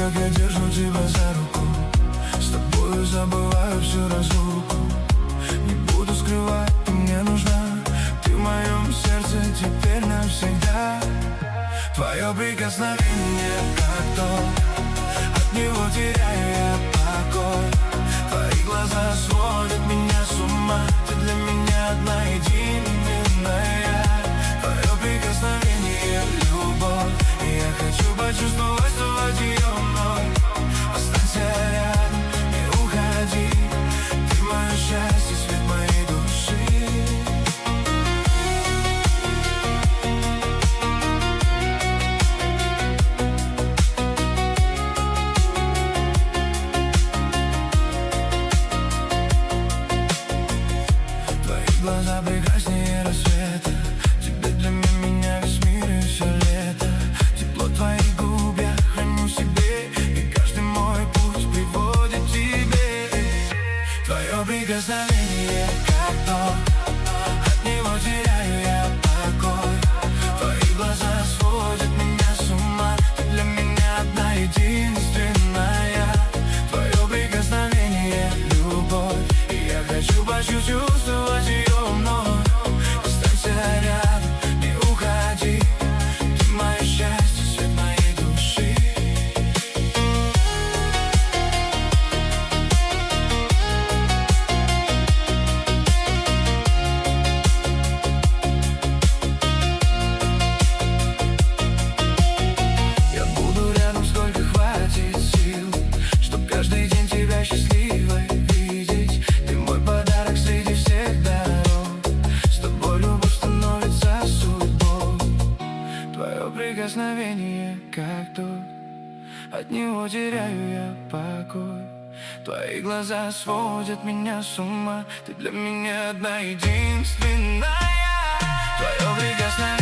как я держу тебя за руку. С тобою забываю всю разлуку. Не буду скрывать, ты мне нужна. Ты в моем сердце теперь навсегда. Твое прикосновение как ток, от него теряю я покой. Твои глаза сводят меня с ума. Ты для меня одна единственная. Твое прикосновение — любовь, и я хочу почувствовать ее вновь. Останься рядом, не уходи. Ты мое счастье, свет моей души. Глаза прекраснее рассвета. Тебе для меня весь мир и все лето. Тепло твоих губ я храню в себе, и каждый мой путь приводит к тебе. Твое прикосновение как ток, от него теряю я покой. Твои глаза сводят меня с ума. Ты для меня одна единственная. Твое прикосновение — любовь, и я хочу почувствовать ее. Останься рядом, не уходи. Ты мое счастье, свет моей души. Я буду рядом, сколько хватит сил, чтоб каждый день тебя счастливой видеть. Ты мой подарок среди всех дорог. С тобой любовь становится судьбой. Твое прикосновение как ток, от него теряю я покой. Твои глаза сводят меня с ума. Ты для меня одна единственная. Твое прикосновение